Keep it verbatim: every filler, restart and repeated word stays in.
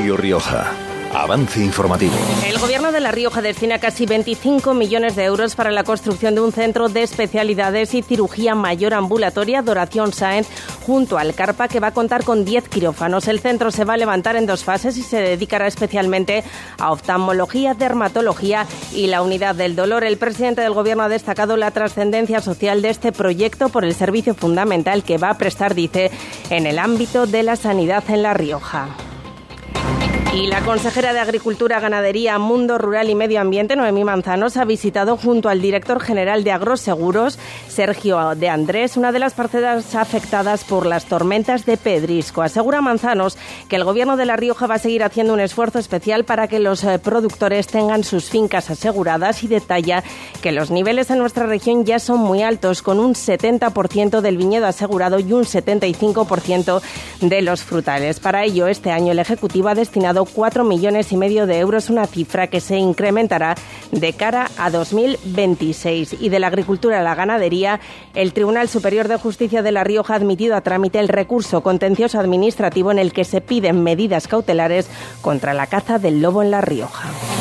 Diario Rioja. Avance informativo. El Gobierno de La Rioja destina casi veinticinco millones de euros para la construcción de un centro de especialidades y cirugía mayor ambulatoria Doración Sáenz junto al Carpa, que va a contar con diez quirófanos. El centro se va a levantar en dos fases y se dedicará especialmente a oftalmología, dermatología y la unidad del dolor. El presidente del Gobierno ha destacado la trascendencia social de este proyecto por el servicio fundamental que va a prestar, dice, en el ámbito de la sanidad en La Rioja. Y la consejera de Agricultura, Ganadería, Mundo Rural y Medio Ambiente, Noemí Manzanos, ha visitado junto al director general de Agroseguros, Sergio de Andrés, una de las parcelas afectadas por las tormentas de Pedrisco. Asegura Manzanos que el Gobierno de La Rioja va a seguir haciendo un esfuerzo especial para que los eh, productores tengan sus fincas aseguradas y detalla que los niveles en nuestra región ya son muy altos, con un setenta por ciento del viñedo asegurado y un setenta y cinco por ciento de los frutales. Para ello, este año el Ejecutivo ha destinado cuatro millones y medio de euros, una cifra que se incrementará de cara a dos mil veintiséis. Y de la agricultura a la ganadería, el Tribunal Superior de Justicia de La Rioja ha admitido a trámite el recurso contencioso administrativo en el que se piden medidas cautelares contra la caza del lobo en La Rioja.